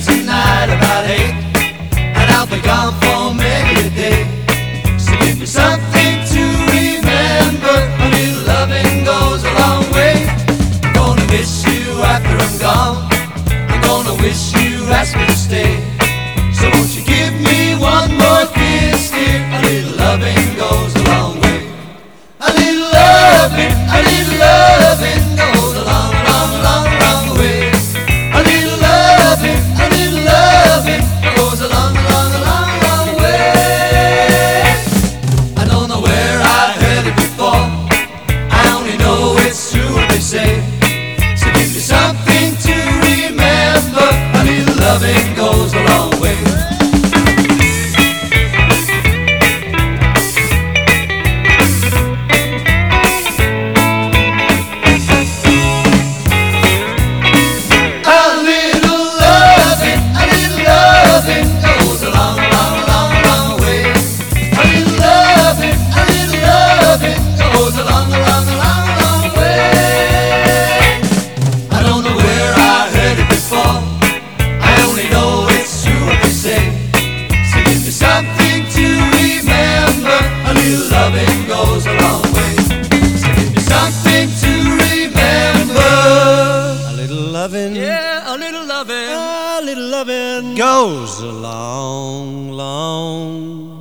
tonight about 8, and I'll be gone for maybe a day. So give me something to remember. A little loving goes a long way. I'm gonna miss you after I'm gone. I'm gonna wish you asked me to stay. So won't you give me one more kiss, dear? A little loving goes a long way. A little loving goes a long, long, long, long way. A little loving goes a long, long, long, long way. I don't know where I've heard it before. I only know it's true what they say. So give me something to remember. A little loving goes a long way. Something to remember. A little loving goes a long way. So give me something to remember. A little loving, yeah, a little loving, a little loving goes a long, long